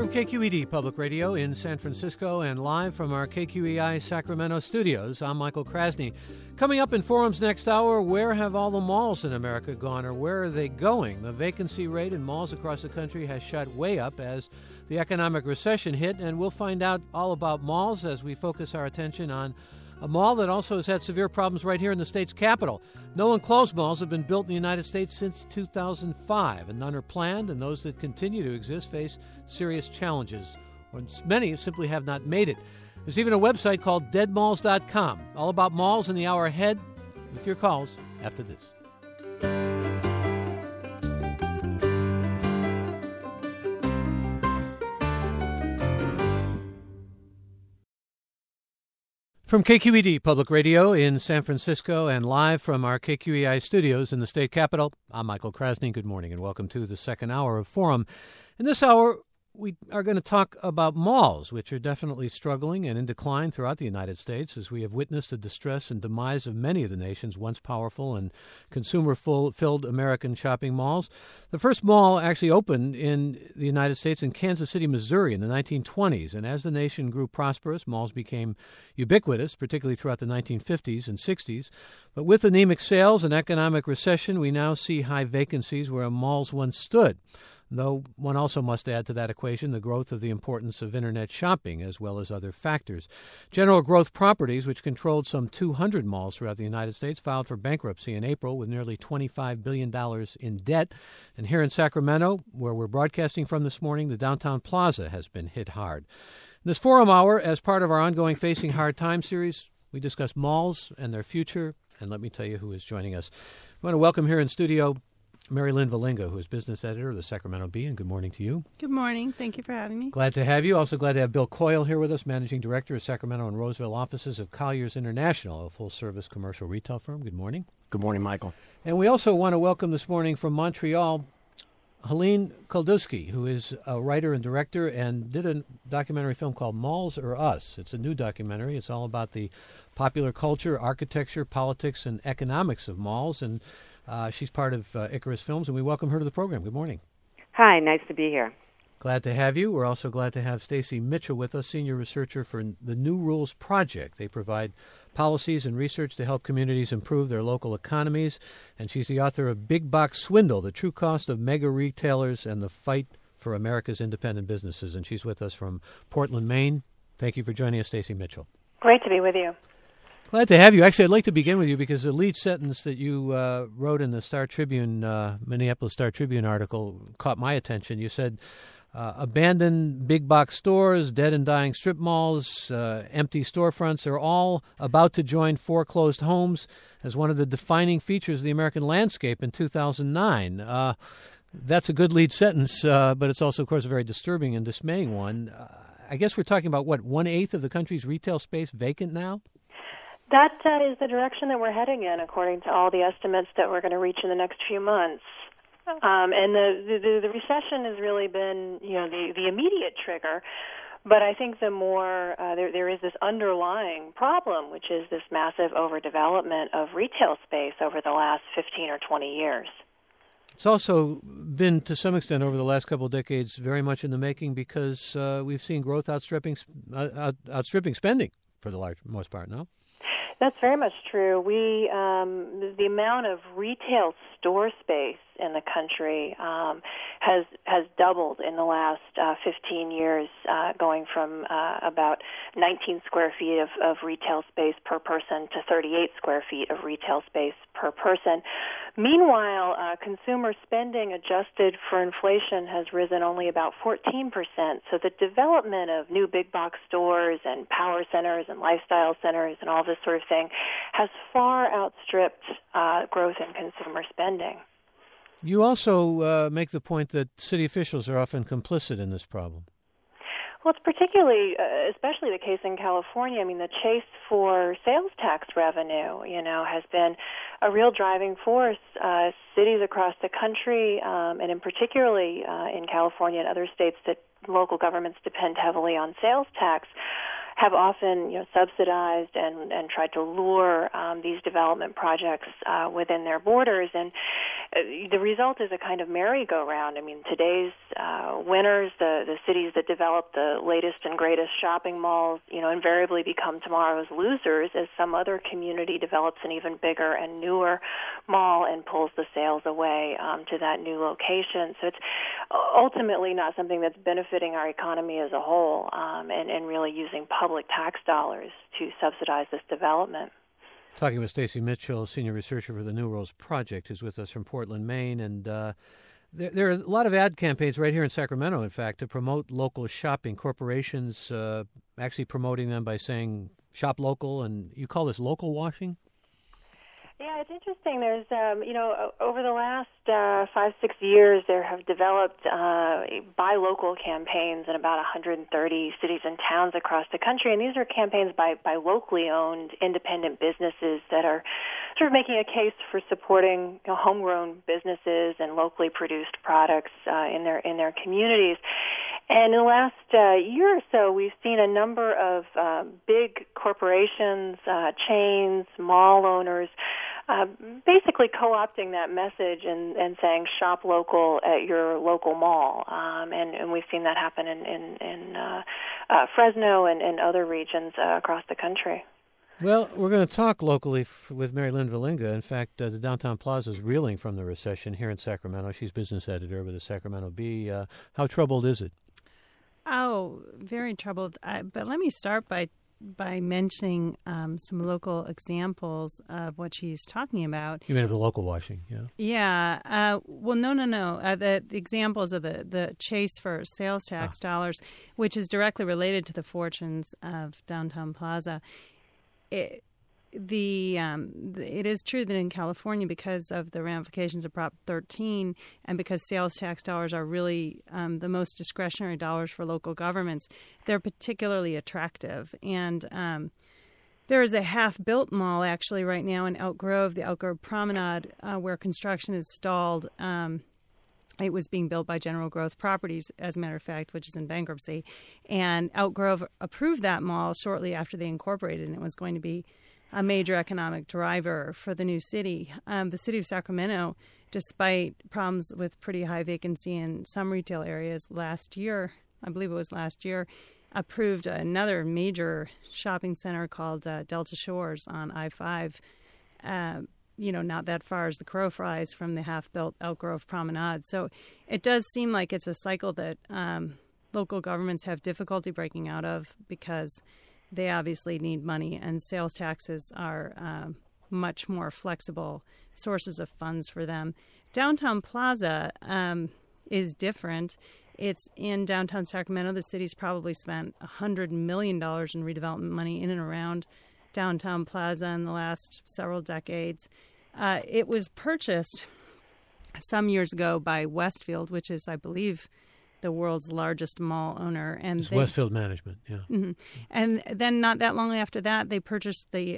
From KQED Public Radio in San Francisco and live from our KQEI Sacramento studios, I'm Michael Krasny. Coming up in Forum's next hour, where have all the malls in America gone, or where are they going? The vacancy rate in malls across the country has shot way up as the economic recession hit, and we'll find out all about malls as we focus our attention on a mall that also has had severe problems right here in the state's capital. No enclosed malls have been built in the United States since 2005, and none are planned, and those that continue to exist face serious challenges, or many simply have not made it. There's even a website called deadmalls.com. All about malls in the hour ahead with your calls after this. From KQED Public Radio in San Francisco and live from our KQEI studios in the state capitol, I'm Michael Krasny. Good morning and welcome to the second hour of Forum. In this hour, we are going to talk about malls, which are definitely struggling and in decline throughout the United States as we have witnessed the distress and demise of many of the nation's once powerful and consumer-filled American shopping malls. The first mall actually opened in the United States in Kansas City, Missouri in the 1920s, and as the nation grew prosperous, malls became ubiquitous, particularly throughout the 1950s and 60s. But with anemic sales and economic recession, we now see high vacancies where malls once stood. Though one also must add to that equation the growth of the importance of Internet shopping as well as other factors. General Growth Properties, which controlled some 200 malls throughout the United States, filed for bankruptcy in April with nearly $25 billion in debt. And here in Sacramento, where we're broadcasting from this morning, the Downtown Plaza has been hit hard. In this Forum Hour, as part of our ongoing Facing Hard Times series, we discuss malls and their future. And let me tell you who is joining us. I want to welcome here in studio Mary Lynn Valinga, who is business editor of the Sacramento Bee, and good morning to you. Good morning. Thank you for having me. Glad to have you. Also glad to have Bill Coyle here with us, managing director of Sacramento and Roseville offices of Colliers International, a full-service commercial retail firm. Good morning. Good morning, Michael. And we also want to welcome this morning from Montreal, Helene Kuldusky, who is a writer and director and did a documentary film called Malls or Us. It's a new documentary. It's all about the popular culture, architecture, politics, and economics of malls, and she's part of Icarus Films, and we welcome her to the program. Good morning. Hi, nice to be here. Glad to have you. We're also glad to have Stacy Mitchell with us, senior researcher for the New Rules Project. They provide policies and research to help communities improve their local economies, and she's the author of Big Box Swindle, The True Cost of Mega Retailers and the Fight for America's Independent Businesses, and she's with us from Portland, Maine. Thank you for joining us, Stacy Mitchell. Great to be with you. Glad to have you. Actually, I'd like to begin with you because the lead sentence that you wrote in the Star Tribune, Minneapolis Star Tribune article caught my attention. You said, abandoned big box stores, dead and dying strip malls, empty storefronts are all about to join foreclosed homes as one of the defining features of the American landscape in 2009. That's a good lead sentence, but it's also, of course, a very disturbing and dismaying one. I guess we're talking about, 1/8 of the country's retail space vacant now? That is the direction that we're heading in, according to all the estimates that we're going to reach in the next few months. And the recession has really been, the immediate trigger. But I think the more there is this underlying problem, which is this massive overdevelopment of retail space over the last 15 or 20 years. It's also been, to some extent, over the last couple of decades, very much in the making because we've seen growth outstripping spending for the most part, no? That's very much true. The amount of retail store space in the country has doubled in the last 15 years, going from about 19 square feet of retail space per person to 38 square feet of retail space per person. Meanwhile, consumer spending adjusted for inflation has risen only about 14%. So the development of new big box stores and power centers and lifestyle centers and all this sort of thing has far outstripped growth in consumer spending. You also make the point that city officials are often complicit in this problem. Well, it's particularly, especially the case in California. I mean, the chase for sales tax revenue, has been a real driving force. Cities across the country, and in particularly in California and other states that local governments depend heavily on sales tax, have often subsidized and tried to lure these development projects within their borders, and the result is a kind of merry-go-round. I mean, today's winners, the cities that develop the latest and greatest shopping malls, invariably become tomorrow's losers as some other community develops an even bigger and newer mall and pulls the sales away to that new location. So it's ultimately not something that's benefiting our economy as a whole, and really using public tax dollars to subsidize this development. Talking with Stacy Mitchell, senior researcher for the New Worlds Project, who's with us from Portland, Maine. And there are a lot of ad campaigns right here in Sacramento, in fact, to promote local shopping. Corporations actually promoting them by saying shop local, and you call this local washing? Yeah, it's interesting. There's, over the last 5-6 years, there have developed buy local campaigns in about 130 cities and towns across the country, and these are campaigns by locally owned independent businesses that are sort of making a case for supporting homegrown businesses and locally produced products in their communities. And in the last year or so, we've seen a number of big corporations, chains, mall owners, basically co-opting that message and saying shop local at your local mall. And we've seen that happen in Fresno and other regions across the country. Well, we're going to talk locally with Mary Lynn Valinga. In fact, the Downtown Plaza is reeling from the recession here in Sacramento. She's business editor with the Sacramento Bee. How troubled is it? Oh, very troubled. But let me start by mentioning some local examples of what she's talking about. You mean of the local washing, yeah? Yeah. Well, no. The examples of the chase for sales tax dollars, which is directly related to the fortunes of Downtown Plaza. It is true that in California, because of the ramifications of Prop 13 and because sales tax dollars are really the most discretionary dollars for local governments, they're particularly attractive. And there is a half-built mall actually right now in Elk Grove, the Elk Grove Promenade, where construction is stalled. It was being built by General Growth Properties, as a matter of fact, which is in bankruptcy. And Elk Grove approved that mall shortly after they incorporated, and it was going to be a major economic driver for the new city. The city of Sacramento, despite problems with pretty high vacancy in some retail areas last year, I believe it was last year, approved another major shopping center called Delta Shores on I-5, not that far as the crow flies from the half-built Elk Grove Promenade. So it does seem like it's a cycle that local governments have difficulty breaking out of because they obviously need money, and sales taxes are much more flexible sources of funds for them. Downtown Plaza is different. It's in downtown Sacramento. The city's probably spent $100 million in redevelopment money in and around Downtown Plaza in the last several decades. It was purchased some years ago by Westfield, which is, I believe, the world's largest mall owner. And it's Westfield Management, yeah. Mm-hmm. And then not that long after that, they purchased the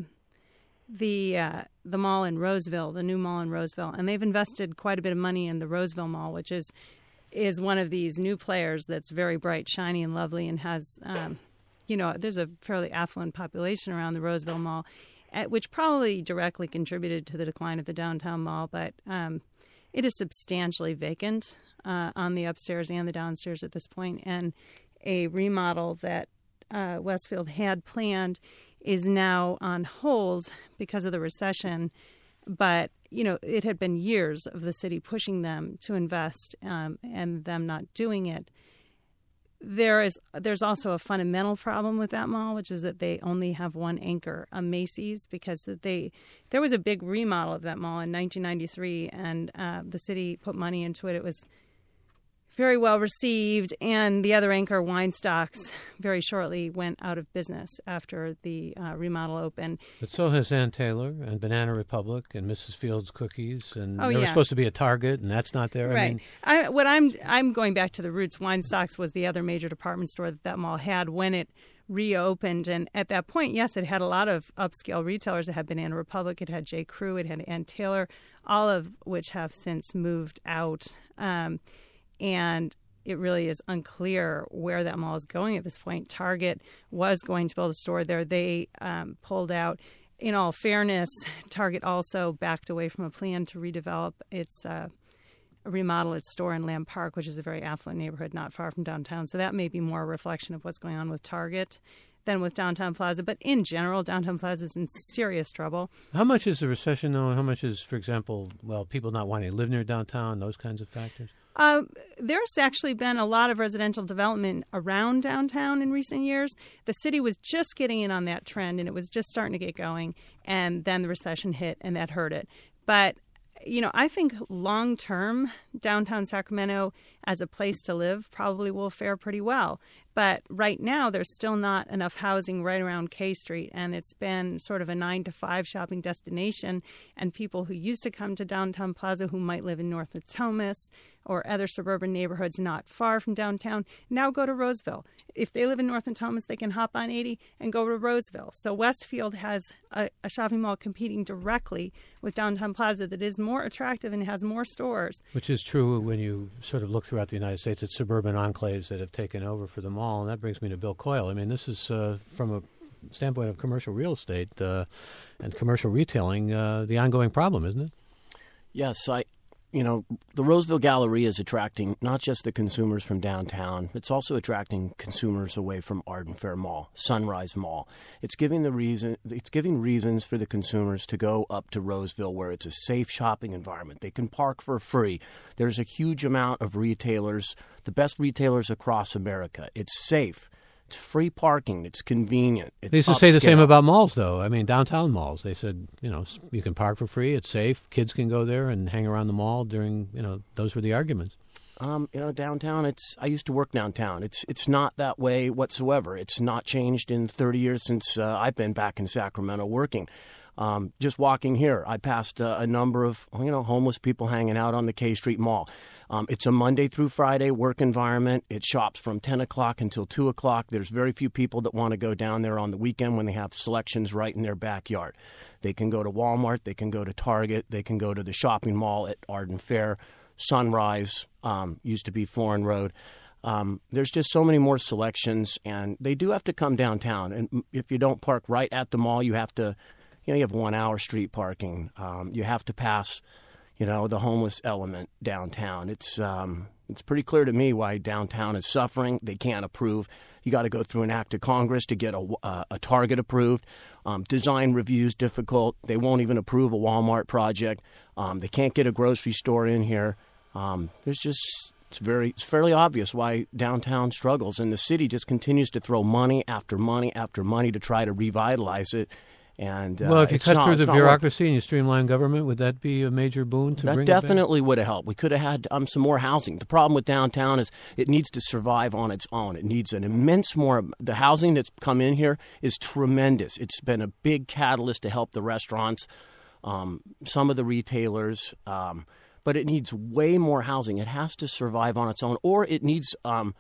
mall in Roseville, the new mall in Roseville. And they've invested quite a bit of money in the Roseville Mall, which is one of these new players that's very bright, shiny, and lovely and has, there's a fairly affluent population around the Roseville Mall, which probably directly contributed to the decline of the downtown mall. But it is substantially vacant on the upstairs and the downstairs at this point, and a remodel that Westfield had planned is now on hold because of the recession. But, it had been years of the city pushing them to invest and them not doing it. There's also a fundamental problem with that mall, which is that they only have one anchor, a Macy's, because there was a big remodel of that mall in 1993, and the city put money into it. It was very well received, and the other anchor, Weinstocks, very shortly went out of business after the remodel opened. But so has Ann Taylor and Banana Republic and Mrs. Fields Cookies, and there was supposed to be a Target, and that's not there. Right. I'm going back to the roots. Weinstocks was the other major department store that mall had when it reopened, and at that point, yes, it had a lot of upscale retailers. It had Banana Republic, it had J. Crew, it had Ann Taylor, all of which have since moved out. And it really is unclear where that mall is going at this point. Target was going to build a store there. They pulled out. In all fairness, Target also backed away from a plan to redevelop remodel its store in Lamb Park, which is a very affluent neighborhood not far from downtown. So that may be more a reflection of what's going on with Target than with Downtown Plaza. But in general, Downtown Plaza is in serious trouble. How much is the recession, though? And how much is, for example, people not wanting to live near downtown, those kinds of factors? There's actually been a lot of residential development around downtown in recent years. The city was just getting in on that trend, and it was just starting to get going. And then the recession hit, and that hurt it. But I think long-term, downtown Sacramento as a place to live probably will fare pretty well. But right now, there's still not enough housing right around K Street, and it's been sort of a 9-to-5 shopping destination. And people who used to come to Downtown Plaza who might live in North Natomas or other suburban neighborhoods not far from downtown now go to Roseville. If they live in North Natomas, they can hop on 80 and go to Roseville. So Westfield has a shopping mall competing directly with Downtown Plaza that is more attractive and has more stores. Which is true when you sort of look throughout the United States at suburban enclaves that have taken over for the mall. And that brings me to Bill Coyle. I mean, this is from a standpoint of commercial real estate and commercial retailing, the ongoing problem, isn't it? Yes, the Roseville Galleria is attracting not just the consumers from downtown, it's also attracting consumers away from Arden Fair Mall, Sunrise Mall. It's giving reasons for the consumers to go up to Roseville where it's a safe shopping environment. They can park for free. There's a huge amount of retailers, the best retailers across America. It's safe. It's free parking. It's convenient. It's they used to say the same about malls, though. I mean, downtown malls. They said, you can park for free. It's safe. Kids can go there and hang around the mall during, those were the arguments. Downtown, I used to work downtown. It's not that way whatsoever. It's not changed in 30 years since I've been back in Sacramento working. Just walking here, I passed a number of, homeless people hanging out on the K Street Mall. It's a Monday through Friday work environment. It shops from 10 o'clock until 2 o'clock. There's very few people that want to go down there on the weekend when they have selections right in their backyard. They can go to Walmart. They can go to Target. They can go to the shopping mall at Arden Fair. Sunrise used to be Florin Road. There's just so many more selections, and they do have to come downtown. And if you don't park right at the mall, you have to, you have 1 hour street parking. You have to pass the homeless element downtown. It's pretty clear to me why downtown is suffering. They can't approve. You got to go through an act of Congress to get a Target approved. Design review's difficult. They won't even approve a Walmart project. They can't get a grocery store in here. It's fairly obvious why downtown struggles, and the city just continues to throw money after money after money to try to revitalize it. And if you cut through the bureaucracy and you streamline government, would that be a major boon to bring it back? That definitely would have helped. We could have had some more housing. The problem with downtown is it needs to survive on its own. It needs an immense more. The housing that's come in here is tremendous. It's been a big catalyst to help the restaurants, some of the retailers, but it needs way more housing. It has to survive on its own, or it needs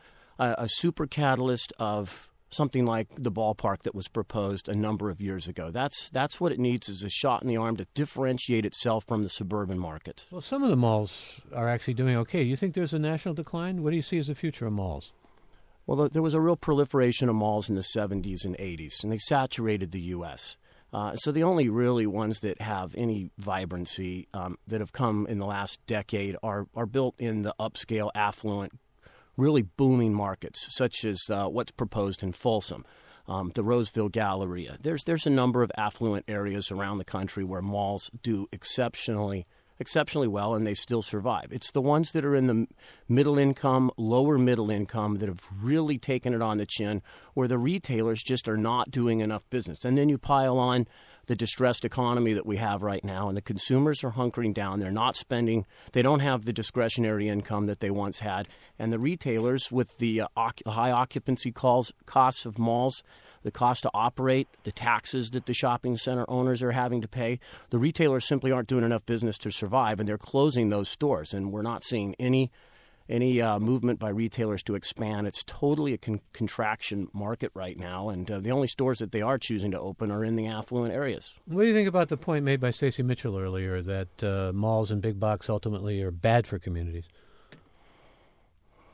a super catalyst of something like the ballpark that was proposed a number of years ago. That's what it needs, is a shot in the arm to differentiate itself from the suburban market. Well, some of the malls are actually doing okay. Do you think there's a national decline? What do you see as the future of malls? Well, there was a real proliferation of malls in the 70s and 80s, and they saturated the U.S. So the only really ones that have any vibrancy that have come in the last decade are built in the upscale, affluent, really booming markets, such as what's proposed in Folsom, the Roseville Galleria. There's a number of affluent areas around the country where malls do exceptionally well, and they still survive. It's the ones that are in the middle income, lower middle income, that have really taken it on the chin, where the retailers just are not doing enough business. And then you pile on the distressed economy that we have right now, and the consumers are hunkering down. They're not spending. They don't have the discretionary income that they once had. And the retailers, with the high occupancy costs of malls, the cost to operate, the taxes that the shopping center owners are having to pay, the retailers simply aren't doing enough business to survive, and they're closing those stores. And we're not seeing any movement by retailers to expand. It's totally a contraction market right now, and the only stores that they are choosing to open are in the affluent areas. What do you think about the point made by Stacey Mitchell earlier that malls and big box ultimately are bad for communities?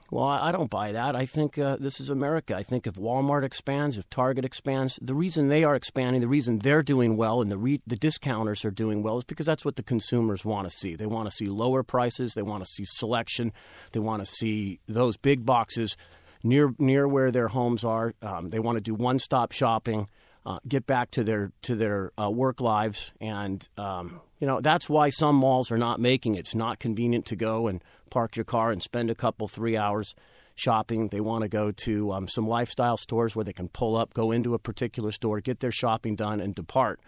Well, I don't buy that. I think this is America. I think if Walmart expands, if Target expands, the reason they are expanding, the reason they're doing well and the discounters are doing well is because that's what the consumers want to see. They want to see lower prices. They want to see selection. They want to see those big boxes near where their homes are. They want to do one-stop shopping, get back to their work lives. And, that's why some malls are not making it. It's not convenient to go and park your car and spend a couple, 3 hours shopping. They want to go to some lifestyle stores where they can pull up, go into a particular store, get their shopping done, and depart.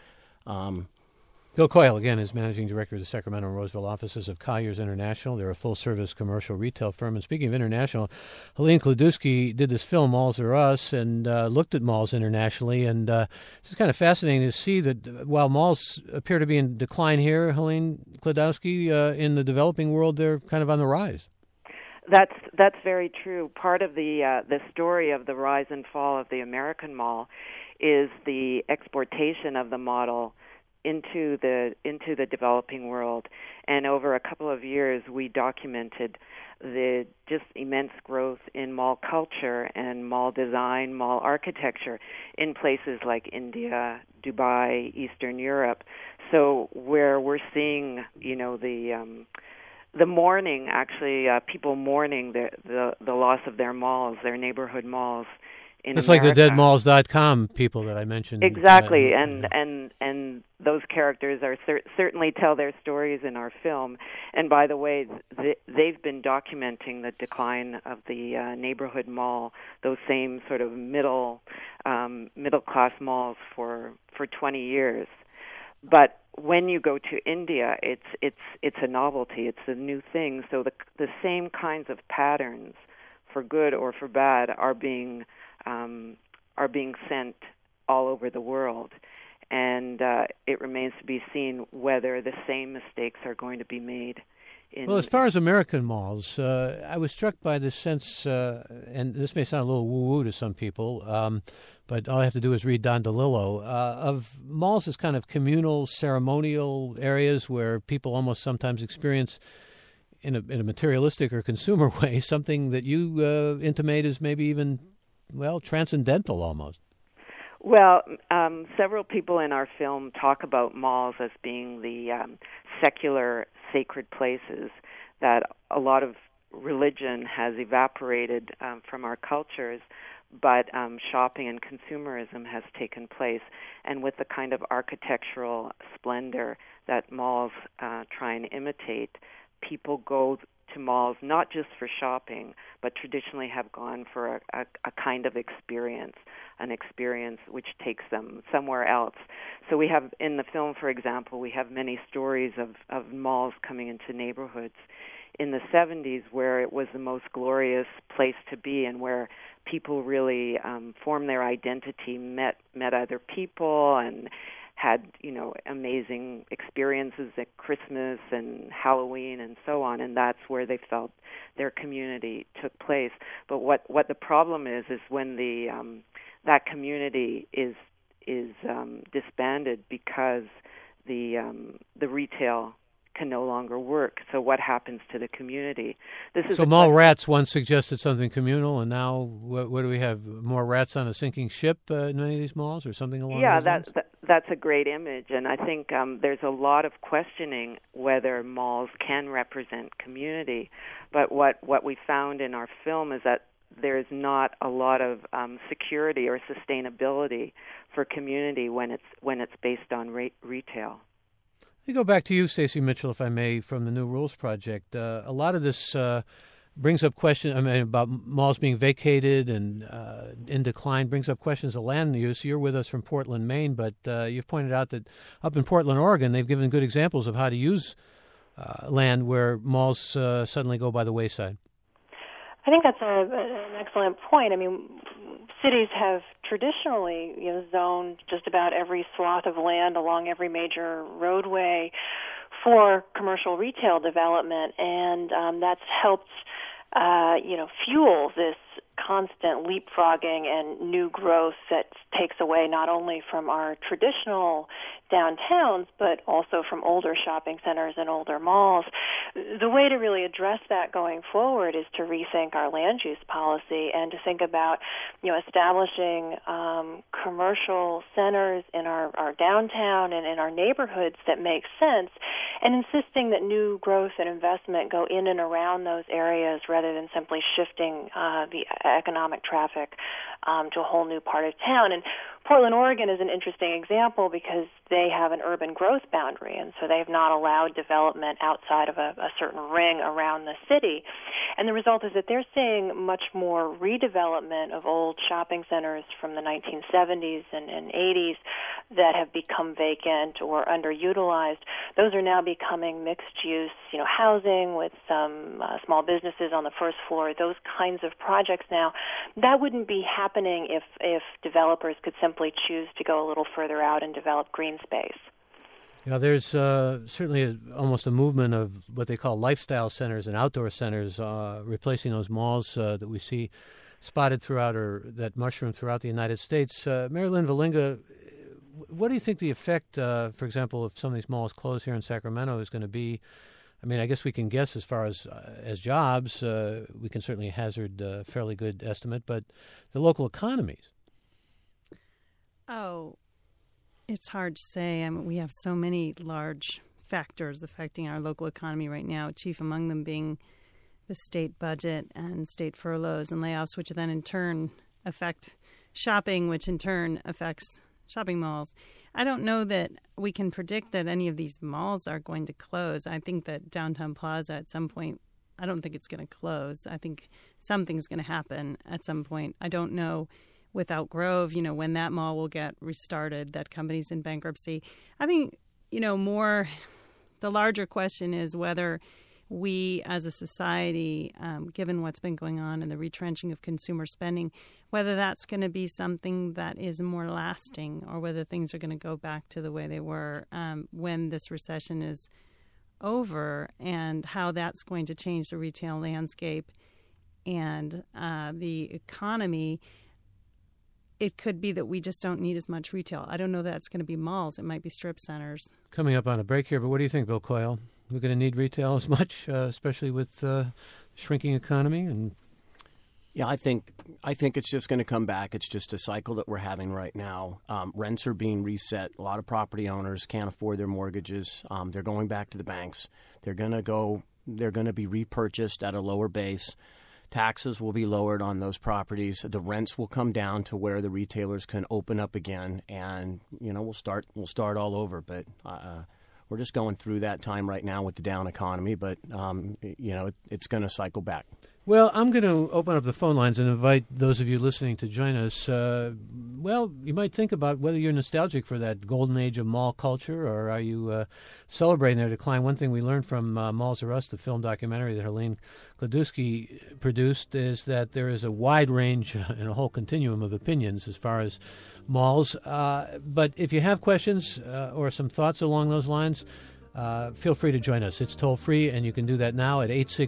Bill Coyle, again, is Managing Director of the Sacramento and Roseville offices of Colliers International. They're a full-service commercial retail firm. And speaking of international, Helene Kludusky did this film, Malls Are Us, and looked at malls internationally. And it's kind of fascinating to see that while malls appear to be in decline here, Helene Kludusky, in the developing world, they're kind of on the rise. That's very true. Part of the story of the rise and fall of the American mall is the exportation of the model into the developing world. And over a couple of years, we documented the just immense growth in mall culture and mall design, mall architecture in places like India, Dubai, Eastern Europe. So where we're seeing, the mourning, actually, people mourning the loss of their malls, their neighborhood malls. It's like the deadmalls.com people that I mentioned. Exactly, and those characters are certainly tell their stories in our film. And by the way, they've been documenting the decline of the neighborhood mall, those same sort of middle class malls for 20 years. But when you go to India, it's a novelty, it's a new thing. So the same kinds of patterns, for good or for bad, are being sent all over the world, and it remains to be seen whether the same mistakes are going to be made. Well, as far as American malls, I was struck by this sense, and this may sound a little woo-woo to some people, but all I have to do is read Don DeLillo, of malls as kind of communal, ceremonial areas where people almost sometimes experience in a materialistic or consumer way something that you intimate as maybe even transcendental almost. Well, several people in our film talk about malls as being the secular sacred places, that a lot of religion has evaporated from our cultures, but shopping and consumerism has taken place. And with the kind of architectural splendor that malls try and imitate, people go to malls not just for shopping, but traditionally have gone for a kind of experience, an experience which takes them somewhere else. So we have, in the film, for example, we have many stories of malls coming into neighborhoods in the 70s where it was the most glorious place to be and where people really formed their identity, met other people, and had, amazing experiences at Christmas and Halloween and so on, and that's where they felt their community took place. But what the problem is when that community is disbanded because the retail can no longer work. So what happens to the community? So mall rats once suggested something communal, and now what do we have? More rats on a sinking ship in many of these malls, or something along those lines? That's a great image, and I think there's a lot of questioning whether malls can represent community. But what we found in our film is that there's not a lot of security or sustainability for community when it's based on retail. Let me go back to you, Stacey Mitchell, if I may, from the New Rules Project. A lot of this brings up questions about malls being vacated and in decline, brings up questions of land use. You're with us from Portland, Maine, but you've pointed out that up in Portland, Oregon, they've given good examples of how to use land where malls suddenly go by the wayside. I think that's an excellent point. I mean, cities have traditionally, zoned just about every swath of land along every major roadway for commercial retail development, and that's helped, fuel this constant leapfrogging and new growth that takes away not only from our traditional downtowns, but also from older shopping centers and older malls. the way to really address that going forward is to rethink our land use policy and to think about, establishing commercial centers in our downtown and in our neighborhoods that make sense, and insisting that new growth and investment go in and around those areas rather than simply shifting the economic traffic to a whole new part of town. And Portland, Oregon is an interesting example because they have an urban growth boundary, and so they have not allowed development outside of a certain ring around the city. And the result is that they're seeing much more redevelopment of old shopping centers from the 1970s and 80s that have become vacant or underutilized. Those are now becoming mixed-use, housing with some small businesses on the first floor, those kinds of projects now. That wouldn't be happening if developers could simply choose to go a little further out and develop green space. There's certainly almost a movement of what they call lifestyle centers and outdoor centers, replacing those malls that we see spotted throughout or that mushroom throughout the United States. Mary Lynn Valinga, what do you think the effect, for example, if some of these malls close here in Sacramento is going to be? I mean, I guess we can guess as far as jobs. We can certainly hazard a fairly good estimate, but the local economies. Oh, it's hard to say. I mean, we have so many large factors affecting our local economy right now, chief among them being the state budget and state furloughs and layoffs, which then in turn affect shopping, which in turn affects shopping malls. I don't know that we can predict that any of these malls are going to close. I think that Downtown Plaza at some point, I don't think it's going to close. I think something's going to happen at some point. I don't know without Grove, when that mall will get restarted, that company's in bankruptcy. I think, the larger question is whether we as a society, given what's been going on and the retrenching of consumer spending, whether that's going to be something that is more lasting or whether things are going to go back to the way they were when this recession is over, and how that's going to change the retail landscape and the economy. It could be that we just don't need as much retail. I don't know that it's going to be malls. It might be strip centers. Coming up on a break here, but what do you think, Bill Coyle? We're going to need retail as much, especially with shrinking economy? And yeah, I think it's just going to come back. It's just a cycle that we're having right now. Rents are being reset. A lot of property owners can't afford their mortgages. They're going back to the banks. They're going to be repurchased at a lower base. Taxes will be lowered on those properties. The rents will come down to where the retailers can open up again, and we'll start all over. But we're just going through that time right now with the down economy. But it's going to cycle back. Well, I'm going to open up the phone lines and invite those of you listening to join us. You might think about whether you're nostalgic for that golden age of mall culture, or are you celebrating their decline. One thing we learned from Malls R Us, the film documentary that Helene Kladowski produced, is that there is a wide range and a whole continuum of opinions as far as malls. But if you have questions or some thoughts along those lines, feel free to join us. It's toll-free, and you can do that now at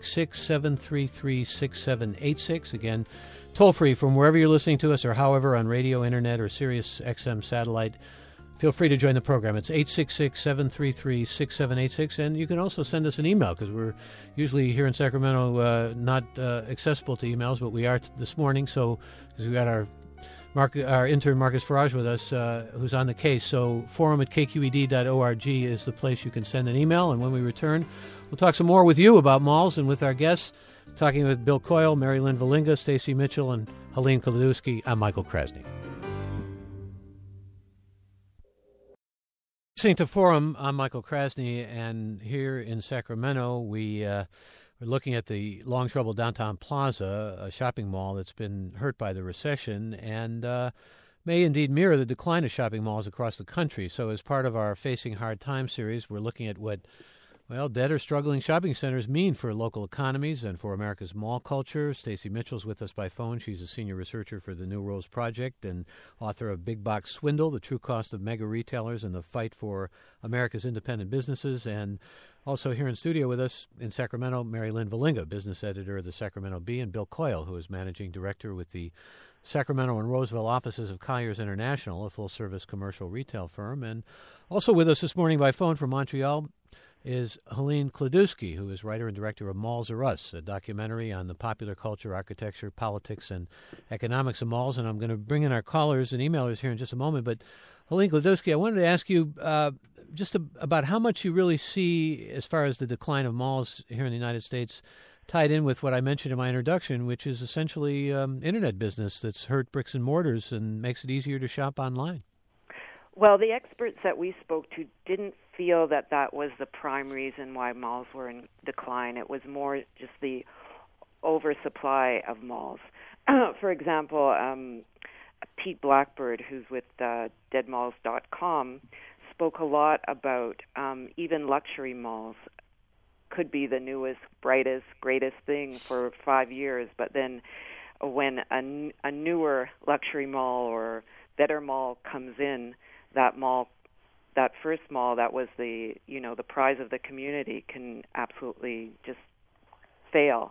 866-733-6786. Again, toll-free from wherever you're listening to us, or however, on radio, internet, or Sirius XM satellite. Feel free to join the program. It's 866-733-6786, and you can also send us an email, because we're usually here in Sacramento not accessible to emails, but we are this morning, so because we got our intern Marcus Farage with us, who's on the case. So forum@kqed.org is the place you can send an email. And when we return, we'll talk some more with you about malls and with our guests, talking with Bill Coyle, Mary Lynn Valinga, Stacy Mitchell, and Helene Kladowski. I'm Michael Krasny. Listening to Forum, I'm Michael Krasny, and here in Sacramento, we're looking at the long-troubled Downtown Plaza, a shopping mall that's been hurt by the recession and may indeed mirror the decline of shopping malls across the country. So as part of our Facing Hard Times series, we're looking at what, dead or struggling shopping centers mean for local economies and for America's mall culture. Stacy Mitchell's with us by phone. She's a senior researcher for the New Rules Project and author of Big Box Swindle, The True Cost of Mega Retailers and the Fight for America's Independent Businesses. And also here in studio with us in Sacramento, Mary Lynn Valinga, business editor of the Sacramento Bee, and Bill Coyle, who is managing director with the Sacramento and Roseville offices of Colliers International, a full-service commercial retail firm. And also with us this morning by phone from Montreal, is Helene Klodowski, who is writer and director of Malls Are Us, a documentary on the popular culture, architecture, politics, and economics of malls. And I'm going to bring in our callers and emailers here in just a moment. But Helene Klodowski, I wanted to ask you about how much you really see as far as the decline of malls here in the United States tied in with what I mentioned in my introduction, which is essentially internet business that's hurt bricks and mortars and makes it easier to shop online. Well, the experts that we spoke to didn't feel that that was the prime reason why malls were in decline. It was more just the oversupply of malls. For example, Pete Blackbird, who's with deadmalls.com, spoke a lot about even luxury malls could be the newest, brightest, greatest thing for 5 years, but then when a newer luxury mall or better mall comes in, that first mall that was the prize of the community can absolutely just fail.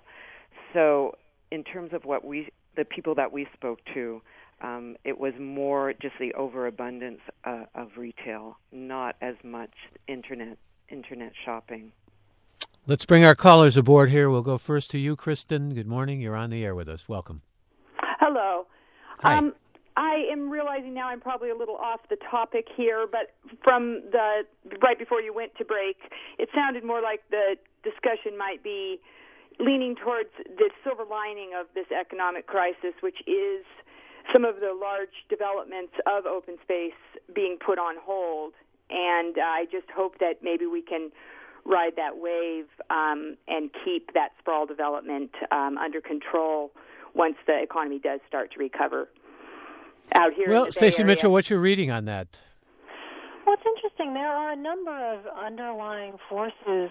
So in terms of the people that we spoke to, it was more just the overabundance of retail, not as much internet shopping. Let's bring our callers aboard here. We'll go first to you, Kristen. Good morning. You're on the air with us. Welcome. Hello. Hi. I am realizing now I'm probably a little off the topic here, but from right before you went to break, it sounded more like the discussion might be leaning towards the silver lining of this economic crisis, which is some of the large developments of open space being put on hold. And I just hope that maybe we can ride that wave and keep that sprawl development under control once the economy does start to recover. Out here well, Stacey Mitchell, what's your reading on that? Well, it's interesting. There are a number of underlying forces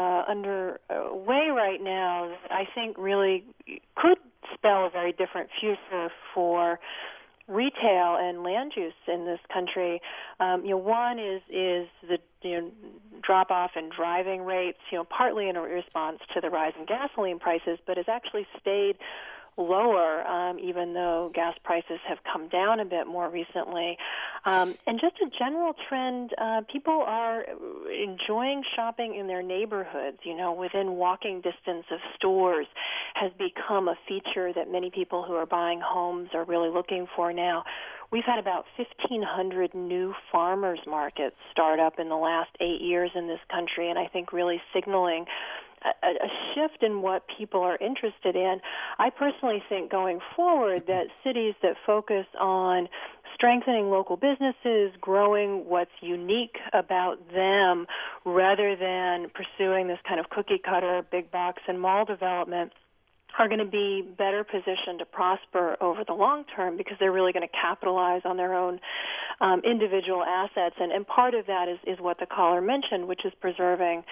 underway right now that I think really could spell a very different future for retail and land use in this country. One is the drop off in driving rates. Partly in response to the rise in gasoline prices, but has actually stayed lower, even though gas prices have come down a bit more recently. And just a general trend, people are enjoying shopping in their neighborhoods, within walking distance of stores has become a feature that many people who are buying homes are really looking for now. We've had about 1,500 new farmers markets start up in the last 8 years in this country, and I think really signaling a shift in what people are interested in. I personally think going forward that cities that focus on strengthening local businesses, growing what's unique about them, rather than pursuing this kind of cookie-cutter, big box and mall development, are going to be better positioned to prosper over the long term because they're really going to capitalize on their own individual assets. And part of that is what the caller mentioned, which is preserving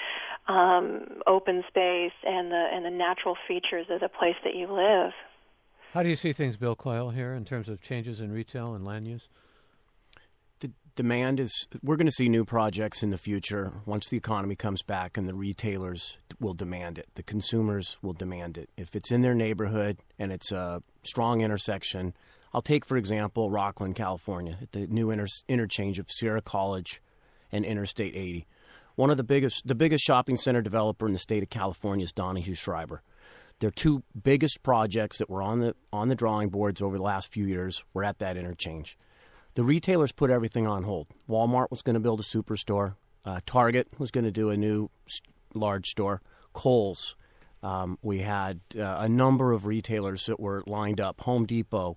open space and the natural features of the place that you live. How do you see things, Bill Coyle, here in terms of changes in retail and land use? The demand is, we're going to see new projects in the future once the economy comes back, and the retailers will demand it. The consumers will demand it. If it's in their neighborhood and it's a strong intersection, I'll take, for example, Rockland, California, at the new interchange of Sierra College and Interstate 80. The biggest shopping center developer in the state of California is Donahue Schreiber. Their two biggest projects that were on the drawing boards over the last few years were at that interchange. The retailers put everything on hold. Walmart was going to build a superstore. Target was going to do a new large store. Kohl's. We had a number of retailers that were lined up. Home Depot.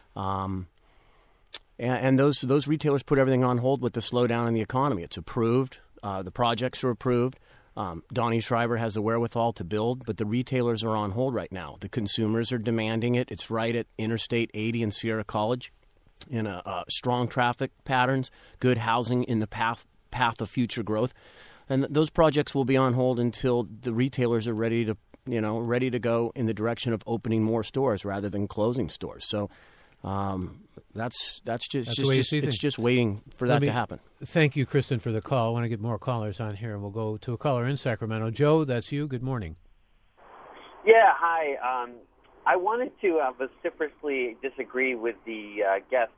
And those retailers put everything on hold with the slowdown in the economy. It's approved. The projects are approved. Donnie Schreiber has the wherewithal to build, but the retailers are on hold right now. The consumers are demanding it. It's right at Interstate 80 and Sierra College. In strong traffic patterns, good housing in the path of future growth, and those projects will be on hold until the retailers are ready to go in the direction of opening more stores rather than closing stores. So that's just waiting for that to happen. Thank you, Kristen, for the call. I want to get more callers on here, and we'll go to a caller in Sacramento. Joe, that's you. Good morning. Yeah, hi. I wanted to vociferously disagree with the guest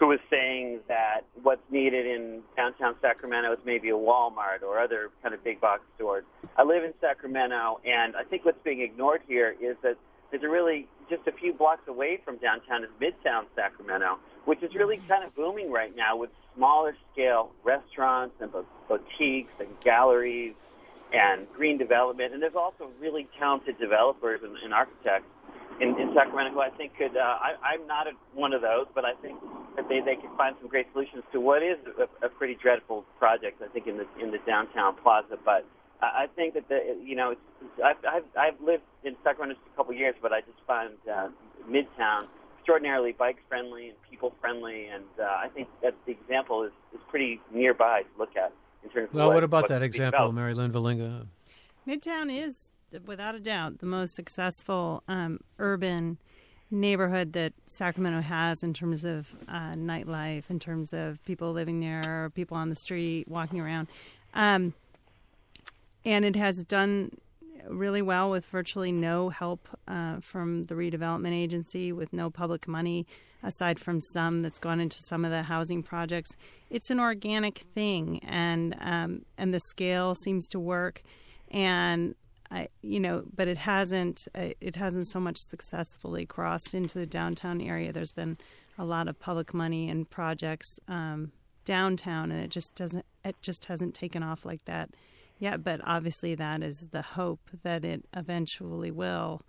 who was saying that what's needed in downtown Sacramento is maybe a Walmart or other kind of big box stores. I live in Sacramento, and I think what's being ignored here is that there's really just a few blocks away from downtown is Midtown Sacramento, which is really kind of booming right now with smaller scale restaurants and boutiques and galleries and green development. And there's also really talented developers and architects in Sacramento who I think could, I'm not one of those, but I think that they can find some great solutions to what is a pretty dreadful project, I think, in the downtown plaza. But I think that I've lived in Sacramento just a couple of years, but I just find Midtown extraordinarily bike-friendly and people-friendly, and I think that the example is pretty nearby to look at in terms of what about that example, Mary Lynn Valinga? Midtown is, without a doubt, the most successful urban neighborhood that Sacramento has in terms of nightlife, in terms of people living there, people on the street, walking around. And it has done really well with virtually no help from the redevelopment agency, with no public money, aside from some that's gone into some of the housing projects. It's an organic thing, and the scale seems to work, but it hasn't so much successfully crossed into the downtown area. There's been a lot of public money and projects downtown, and it just hasn't taken off like that. Yeah, but obviously that is the hope that it eventually will.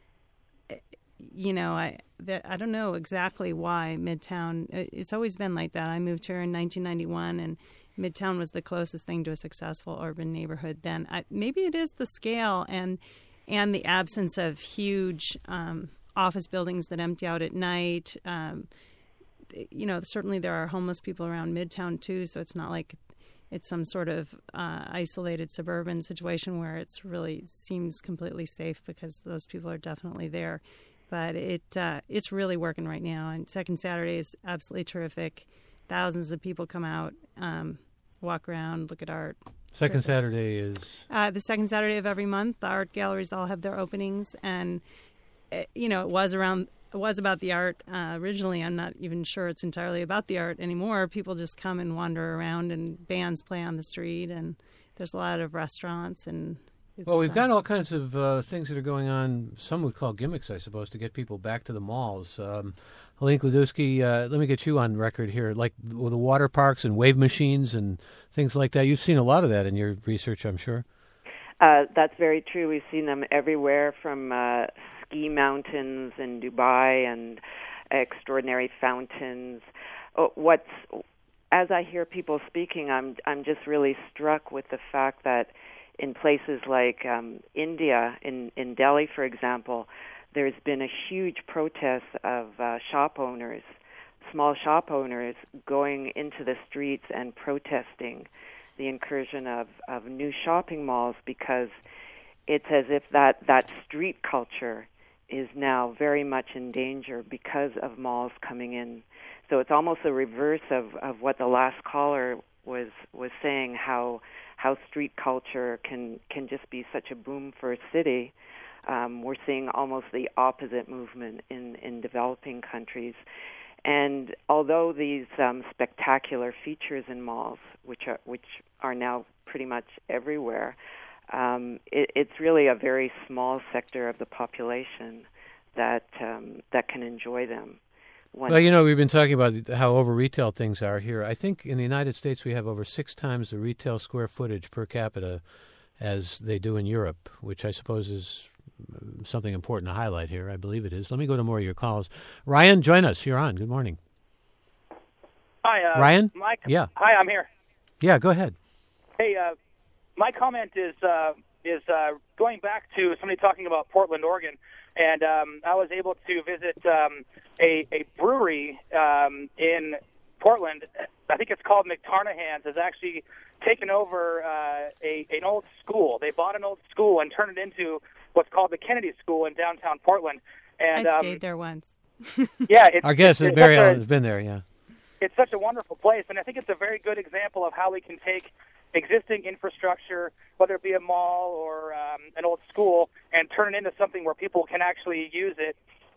I don't know exactly why Midtown. It's always been like that. I moved here in 1991, and Midtown was the closest thing to a successful urban neighborhood then. Maybe it is the scale and the absence of huge office buildings that empty out at night. Certainly there are homeless people around Midtown too, so it's not like it's some sort of isolated suburban situation where it's really seems completely safe, because those people are definitely there. But it's really working right now. And Second Saturday is absolutely terrific. Thousands of people come out, walk around, look at art. Second Saturday is? The second Saturday of every month. The art galleries all have their openings. And, it was about the art originally. I'm not even sure it's entirely about the art anymore. People just come and wander around, and bands play on the street, and there's a lot of restaurants. And we've got all kinds of things that are going on. Some would call gimmicks, I suppose, to get people back to the malls. Helene Kludowski, let me get you on record here. Like the water parks and wave machines and things like that. You've seen a lot of that in your research, I'm sure. That's very true. We've seen them everywhere, from ski mountains in Dubai and extraordinary fountains. As I hear people speaking, I'm just really struck with the fact that in places like India, in Delhi, for example, there's been a huge protest of small shop owners going into the streets and protesting the incursion of new shopping malls, because it's as if that street culture is now very much in danger because of malls coming in. So it's almost the reverse of what the last caller was saying, how street culture can just be such a boom for a city. We're seeing almost the opposite movement in developing countries. And although these spectacular features in malls, which are now pretty much everywhere, it's really a very small sector of the population that can enjoy them. Well, we've been talking about how over-retail things are here. I think in the United States we have over 6 times the retail square footage per capita as they do in Europe, which I suppose is something important to highlight here. I believe it is. Let me go to more of your calls. Ryan, join us. You're on. Good morning. Hi, Ryan? Mike. Yeah. Hi, I'm here. Yeah, go ahead. Hey, my comment is going back to somebody talking about Portland, Oregon, and I was able to visit a brewery in Portland. I think it's called McTarnahan's. Has actually taken over an old school. They bought an old school and turned it into what's called the Kennedy School in downtown Portland. And I stayed there once. Yeah, our guest Barry Allen has been there. Yeah, it's such a wonderful place, and I think it's a very good example of how we can take existing infrastructure, whether it be a mall or an old school, and turn it into something where people can actually use it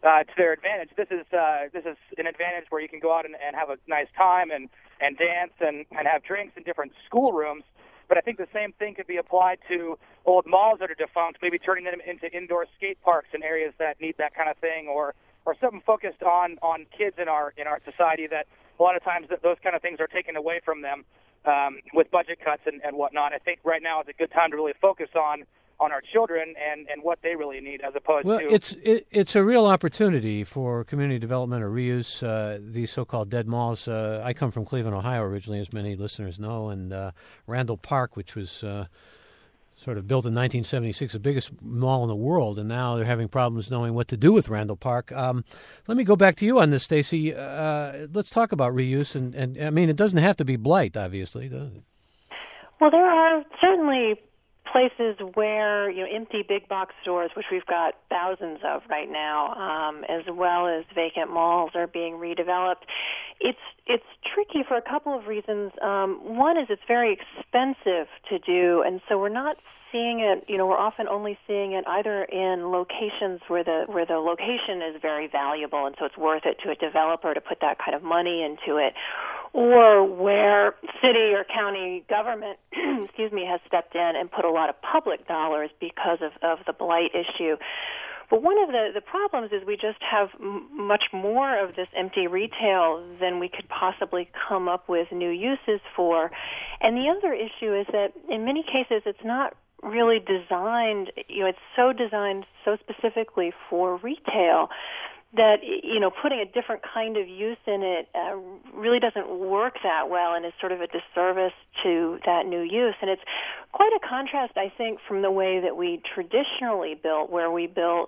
to their advantage. This is an advantage where you can go out and have a nice time and dance and have drinks in different schoolrooms. But I think the same thing could be applied to old malls that are defunct, maybe turning them into indoor skate parks in areas that need that kind of thing, or something focused on kids in our society that a lot of times those kind of things are taken away from them with budget cuts and whatnot. I think right now is a good time to really focus on our children and what they really need, as opposed to... It's a real opportunity for community development or reuse, these so-called dead malls. I come from Cleveland, Ohio originally, as many listeners know, and Randall Park, which was sort of built in 1976, the biggest mall in the world, and now they're having problems knowing what to do with Randall Park. Let me go back to you on this, Stacy. Let's talk about reuse, and I mean, it doesn't have to be blight, obviously, does it? Well, there are certainly places where empty big box stores, which we've got thousands of right now, as well as vacant malls, are being redeveloped. It's tricky for a couple of reasons. One is it's very expensive to do, and so we're not seeing it. We're often only seeing it either in locations where the location is very valuable, and so it's worth it to a developer to put that kind of money into it, or where city or county government, has stepped in and put a lot of public dollars because of the blight issue. But one of the problems is we just have much more of this empty retail than we could possibly come up with new uses for. And the other issue is that in many cases it's not really designed, it's so designed so specifically for retail that, putting a different kind of use in it really doesn't work that well and is sort of a disservice to that new use. And it's quite a contrast, I think, from the way that we traditionally built, where we built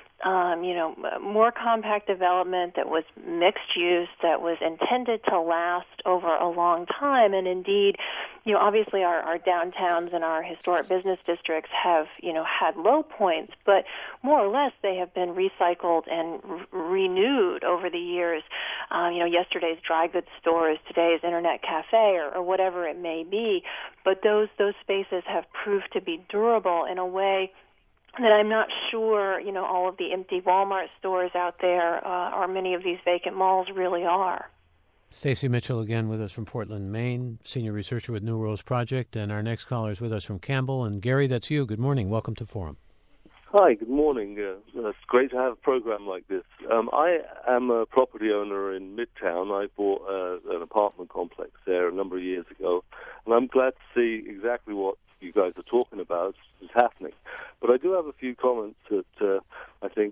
more compact development that was mixed use, that was intended to last over a long time. And indeed, obviously our downtowns and our historic business districts have, had low points, but more or less they have been recycled and renewed over the years. Yesterday's dry goods stores, today's internet cafe, or whatever it may be. But those spaces have proved to be durable in a way that I'm not sure, all of the empty Walmart stores out there or many of these vacant malls really are. Stacy Mitchell again with us from Portland, Maine, senior researcher with New Worlds Project, and our next caller is with us from Campbell. And Gary, that's you. Good morning. Welcome to Forum. Hi, good morning. It's great to have a program like this. I am a property owner in Midtown. I bought an apartment complex there a number of years ago, and I'm glad to see exactly what you guys are talking about is happening. But I do have a few comments that I think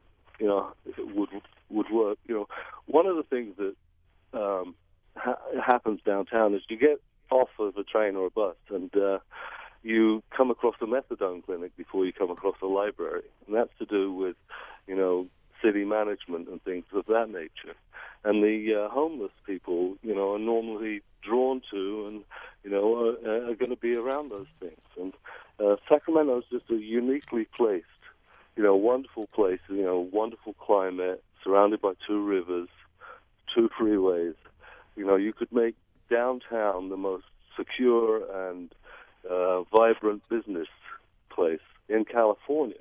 would work. One of the things that happens downtown is you get off of a train or a bus and you come across a methadone clinic before you come across a library, and that's to do with city management and things of that nature. And the homeless people, are normally drawn to and, are going to be around those things. And Sacramento is just a uniquely placed, wonderful place, wonderful climate, surrounded by two rivers, two freeways. You could make downtown the most secure and vibrant business place in California.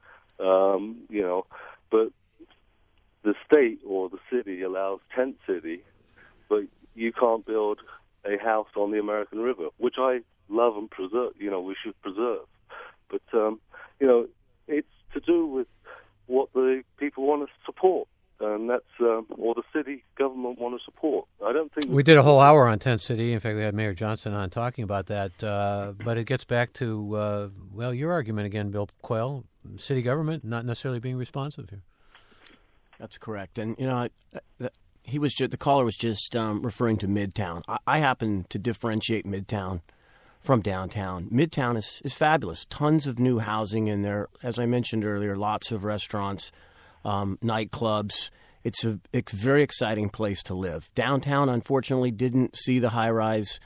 But the state or the city allows tent city, but you can't build a house on the American River, which I love and preserve. We should preserve. But it's to do with what the people want to support, and that's or the city government want to support. I don't think we did a whole hour on Tent City. In fact, we had Mayor Johnson on talking about that. But it gets back to your argument again, Bill Quayle. City government not necessarily being responsive here. That's correct. And the caller was just referring to Midtown. I happen to differentiate Midtown from downtown. Midtown is fabulous. Tons of new housing in there. As I mentioned earlier, lots of restaurants, nightclubs. It's a very exciting place to live. Downtown, unfortunately, didn't see the high-rise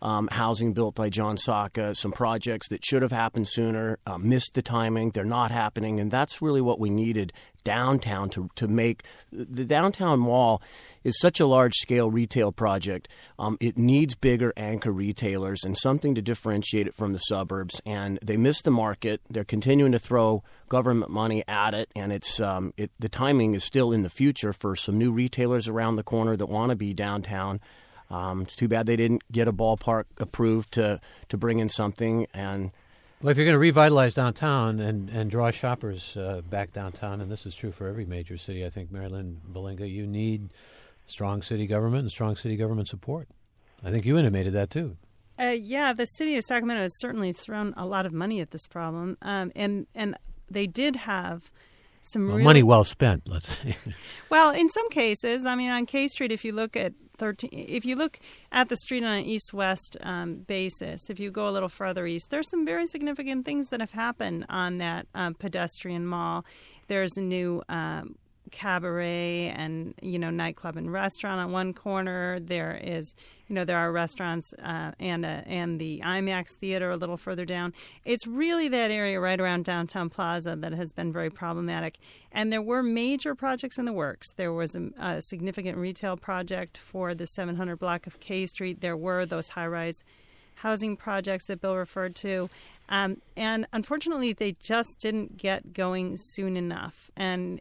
housing built by John Saka, some projects that should have happened sooner, missed the timing, they're not happening, and that's really what we needed downtown to make. The downtown mall is such a large-scale retail project. It needs bigger anchor retailers and something to differentiate it from the suburbs. And they missed the market. They're continuing to throw government money at it, and the timing is still in the future for some new retailers around the corner that want to be downtown. It's too bad they didn't get a ballpark approved to bring in something. And well, if you're going to revitalize downtown and draw shoppers back downtown, and this is true for every major city, I think, Marilyn Valinga, you need strong city government and strong city government support. I think you intimated that too. Yeah, the city of Sacramento has certainly thrown a lot of money at this problem, and they did have some money well spent, let's say. Well, in some cases, I mean, on K Street, if you look at the street on an east-west basis, if you go a little further east, there's some very significant things that have happened on that pedestrian mall. There's a new cabaret and nightclub and restaurant on one corner. There are restaurants and the IMAX theater a little further down. It's really that area right around Downtown Plaza that has been very problematic. And there were major projects in the works. There was a significant retail project for the 700 block of K Street. There were those high-rise housing projects that Bill referred to. And unfortunately, they just didn't get going soon enough. And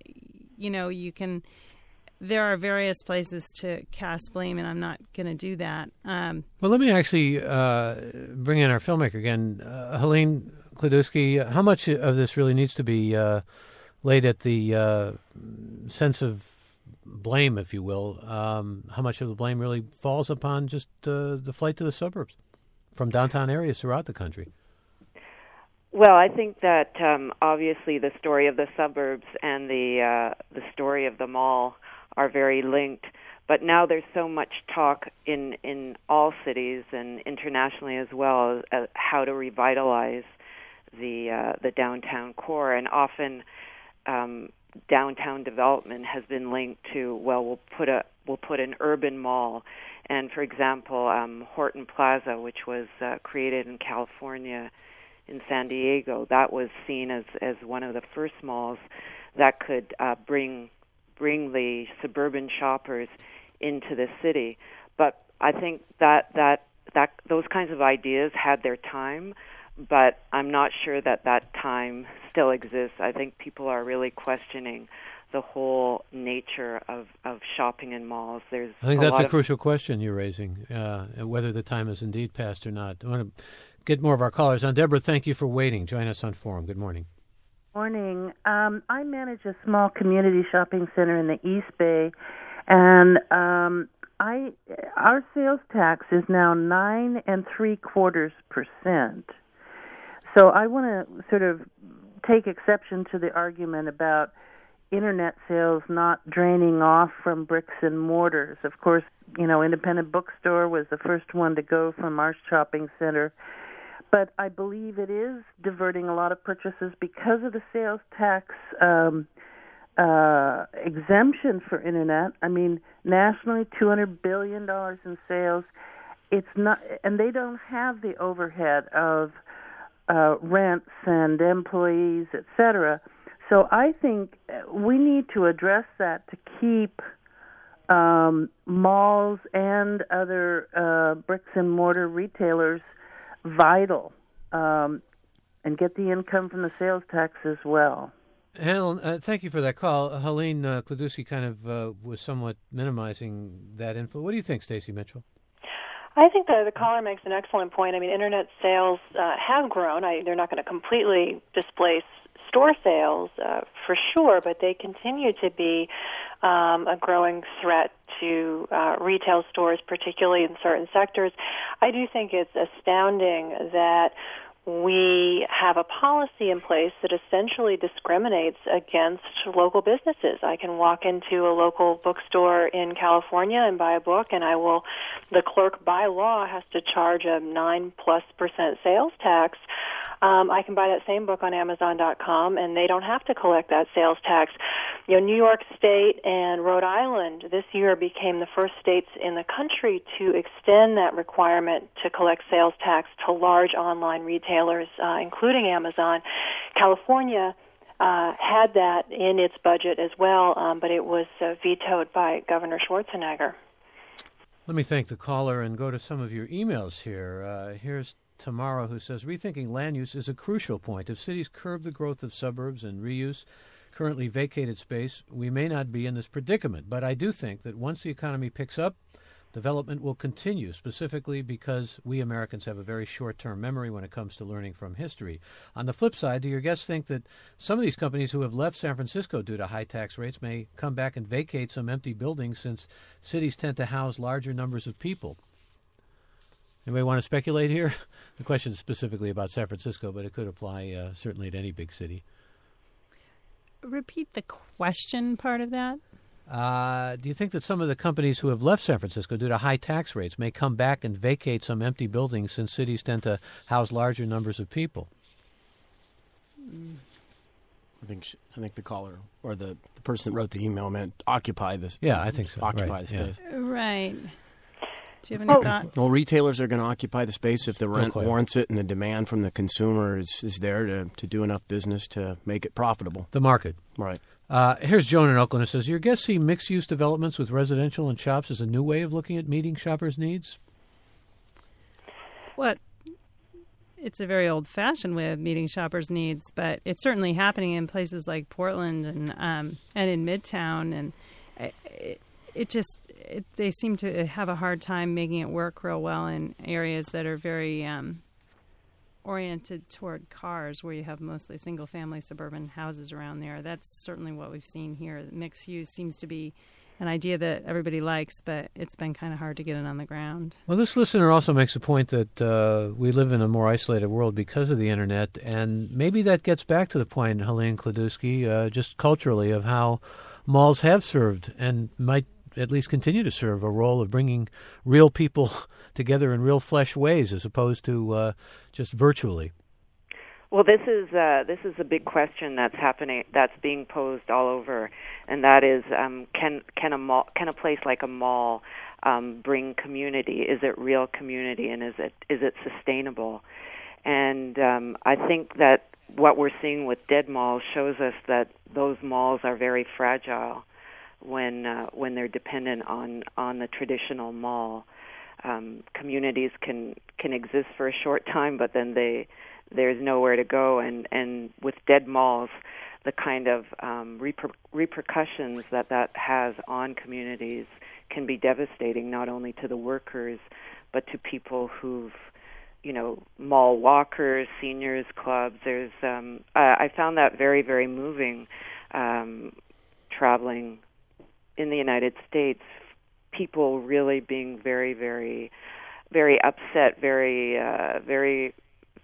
there are various places to cast blame, and I'm not going to do that. Well, let me actually bring in our filmmaker again. Helene Kludusky, how much of this really needs to be laid at the sense of blame, if you will? How much of the blame really falls upon just the flight to the suburbs from downtown areas throughout the country? Well, I think that obviously the story of the suburbs and the story of the mall are very linked. But now there's so much talk in all cities and internationally as well how to revitalize the downtown core, and often downtown development has been linked to we'll put an urban mall. And for example, Horton Plaza, which was created in California, in San Diego, that was seen as one of the first malls that could bring the suburban shoppers into the city. But I think that those kinds of ideas had their time, but I'm not sure that time still exists. I think people are really questioning the whole nature of shopping in malls. I think that's a crucial question you're raising, whether the time has indeed passed or not. I want to get more of our callers on. Deborah, thank you for waiting. Join us on Forum. Good morning. Morning. I manage a small community shopping center in the East Bay, and our sales tax is now 9.75%. So I want to sort of take exception to the argument about internet sales not draining off from bricks and mortars. Of course, Independent Bookstore was the first one to go from our shopping center. But I believe it is diverting a lot of purchases because of the sales tax exemption for internet. I mean, nationally, $200 billion in sales. It's not, and they don't have the overhead of rents and employees, etc. So I think we need to address that to keep malls and other bricks and mortar retailers vital, and get the income from the sales tax as well. Helen, thank you for that call. Helene Kludusky kind of was somewhat minimizing that info. What do you think, Stacey Mitchell? I think the caller makes an excellent point. I mean, internet sales have grown. They're not going to completely displace store sales for sure, but they continue to be a growing threat to retail stores, particularly in certain sectors. I do think it's astounding that we have a policy in place that essentially discriminates against local businesses. I can walk into a local bookstore in California and buy a book, and the clerk by law has to charge a 9+% sales tax. I can buy that same book on Amazon.com, and they don't have to collect that sales tax. New York State and Rhode Island this year became the first states in the country to extend that requirement to collect sales tax to large online retailers, including Amazon. California had that in its budget as well, but it was vetoed by Governor Schwarzenegger. Let me thank the caller and go to some of your emails here. Here's Tamara, who says, rethinking land use is a crucial point. If cities curb the growth of suburbs and reuse currently vacated space, we may not be in this predicament. But I do think that once the economy picks up, development will continue, specifically because we Americans have a very short-term memory when it comes to learning from history. On the flip side, do your guests think that some of these companies who have left San Francisco due to high tax rates may come back and vacate some empty buildings, since cities tend to house larger numbers of people? Anybody want to speculate here? The question is specifically about San Francisco, but it could apply certainly to any big city. Repeat the question part of that. Do you think that some of the companies who have left San Francisco due to high tax rates may come back and vacate some empty buildings, since cities tend to house larger numbers of people? I think the caller or the person that wrote the email meant occupy this. Yeah, I think so. Occupy the space. Yeah. Right. Do you have any thoughts? Well, retailers are going to occupy the space if the rent warrants it and the demand from the consumer is there to do enough business to make it profitable. The market. Right. Here's Joan in Oakland, who says, your guests see mixed-use developments with residential and shops as a new way of looking at meeting shoppers' needs? What? It's a very old-fashioned way of meeting shoppers' needs, but it's certainly happening in places like Portland and in Midtown, and they seem to have a hard time making it work real well in areas that are very oriented toward cars, where you have mostly single-family suburban houses around there. That's certainly what we've seen here. Mixed use seems to be an idea that everybody likes, but it's been kind of hard to get it on the ground. Well, this listener also makes a point that we live in a more isolated world because of the Internet, and maybe that gets back to the point, Helene Kladusky, just culturally, of how malls have served and might at least continue to serve a role of bringing real people together in real flesh ways, as opposed to just virtually. Well, this is a big question that's happening, that's being posed all over, and that is, can a place like a mall bring community? Is it real community, and is it sustainable? And I think that what we're seeing with dead malls shows us that those malls are very fragile when they're dependent on the traditional mall. Communities can exist for a short time, but then there's nowhere to go. And with dead malls, the kind of repercussions that has on communities can be devastating, not only to the workers, but to people who've, mall walkers, seniors clubs. There's I found that very, very moving, traveling in the United States, people really being very, very, very upset, very, very,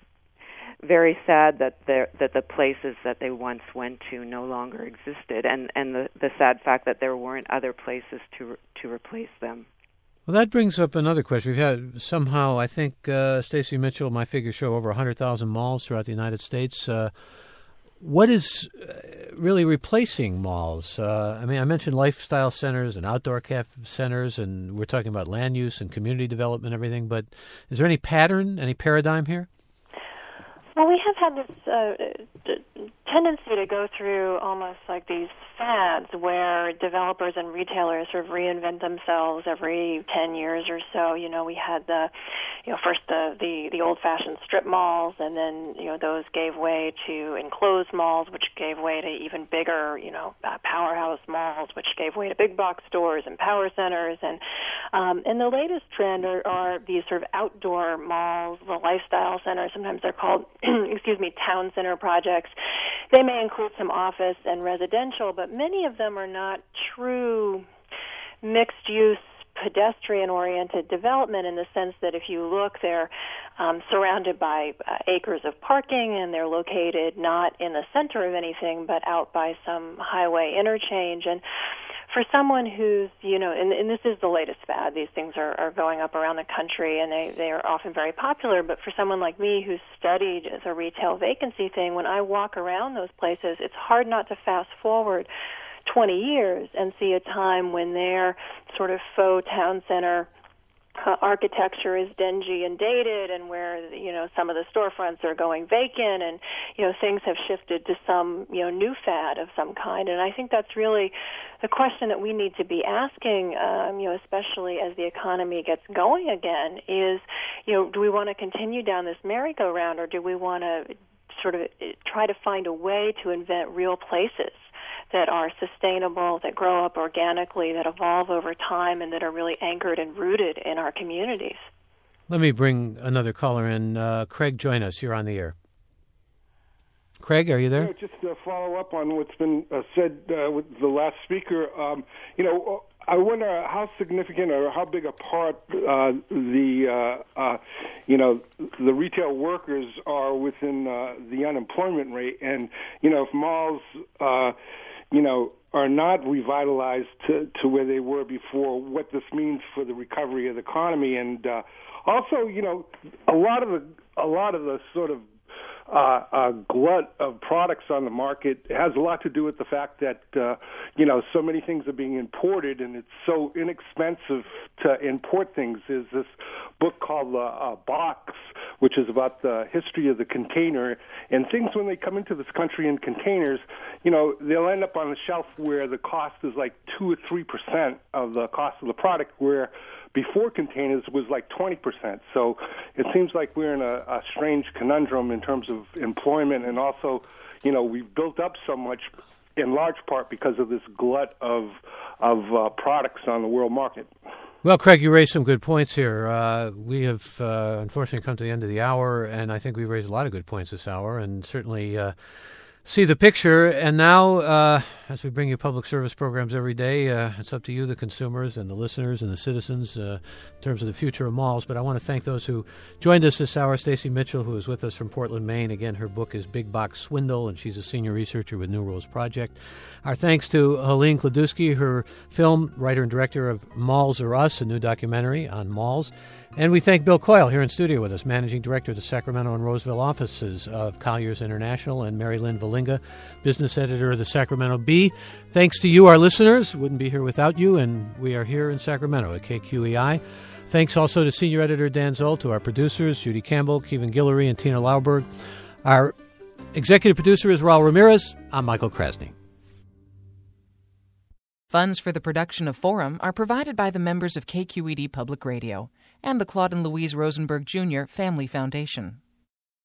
very sad that the places that they once went to no longer existed, and the sad fact that there weren't other places to replace them. Well, that brings up another question. We've had somehow, I think, Stacy Mitchell, my figures show over 100,000 malls throughout the United States. What is really replacing malls? I mentioned lifestyle centers and outdoor cafe centers, and we're talking about land use and community development and everything, but is there any pattern, any paradigm here? Well, we have had this tendency to go through almost like these fads where developers and retailers sort of reinvent themselves every 10 years or so. We had first the old-fashioned strip malls, and then, those gave way to enclosed malls, which gave way to even bigger, powerhouse malls, which gave way to big box stores and power centers. And the latest trend are these sort of outdoor malls, the lifestyle centers. Sometimes they're called, town center projects. They may include some office and residential, but many of them are not true mixed-use, pedestrian-oriented development, in the sense that if you look, they're surrounded by acres of parking, and they're located not in the center of anything, but out by some highway interchange. And for someone who's, and this is the latest fad, these things are going up around the country, and they are often very popular, but for someone like me who's studied the retail vacancy thing, when I walk around those places, it's hard not to fast forward 20 years and see a time when their sort of faux town center architecture is dingy and dated, and where some of the storefronts are going vacant, and things have shifted to some new fad of some kind. And I think that's really the question that we need to be asking, especially as the economy gets going again, is do we want to continue down this merry-go-round, or do we want to sort of try to find a way to invent real places that are sustainable, that grow up organically, that evolve over time, and that are really anchored and rooted in our communities? Let me bring another caller in. Craig, join us. You're on the air. Craig, are you there? Yeah, just to follow up on what's been said with the last speaker, I wonder how significant or how big a part the retail workers are within the unemployment rate, and if malls are not revitalized to where they were before, what this means for the recovery of the economy, and also, a lot of the sort of glut of products on the market has a lot to do with the fact that so many things are being imported, and it's so inexpensive to import things. There's this book called Box, which is about the history of the container, and things when they come into this country in containers, they'll end up on the shelf where the cost is like 2 or 3% of the cost of the product, where before containers was like 20%. So it seems like we're in a strange conundrum in terms of employment, and also, we've built up so much in large part because of this glut of products on the world market. Well, Craig, you raised some good points here. We have unfortunately come to the end of the hour, and I think we raised a lot of good points this hour, and certainly see the picture. And now, as we bring you public service programs every day, it's up to you, the consumers and the listeners and the citizens, in terms of the future of malls. But I want to thank those who joined us this hour. Stacy Mitchell, who is with us from Portland, Maine. Again, her book is Big Box Swindle, and she's a senior researcher with New Rules Project. Our thanks to Helene Kladusky, her film writer and director of Malls Are Us, a new documentary on malls. And we thank Bill Coyle here in studio with us, Managing Director of the Sacramento and Roseville offices of Colliers International, and Mary Lynn Valinga, Business Editor of the Sacramento Bee. Thanks to you, our listeners. Wouldn't be here without you, and we are here in Sacramento at KQEI. Thanks also to Senior Editor Dan Zoll, to our producers, Judy Campbell, Kevin Guillory, and Tina Lauberg. Our executive producer is Raul Ramirez. I'm Michael Krasny. Funds for the production of Forum are provided by the members of KQED Public Radio and the Claude and Louise Rosenberg Jr. Family Foundation.